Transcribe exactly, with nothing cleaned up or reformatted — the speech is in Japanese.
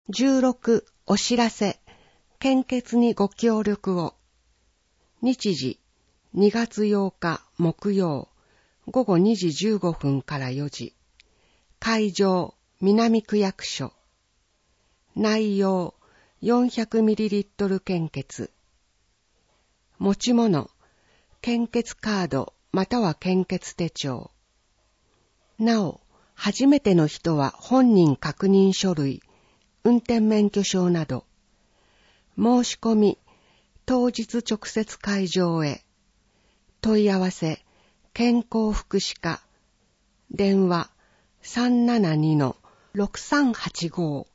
じゅうろくお知らせ、献血にご協力を。日時にがつようか木曜ごごにじじゅうごふんからよじ。会場南区役所。内容 よんひゃくミリリットル 献血。持ち物献血カードまたは献血手帳。なお、初めての人は本人確認書類、運転免許証など。申し込み、当日直接会場へ。問い合わせ、健康福祉課。電話 さんななにのろくさんはちご。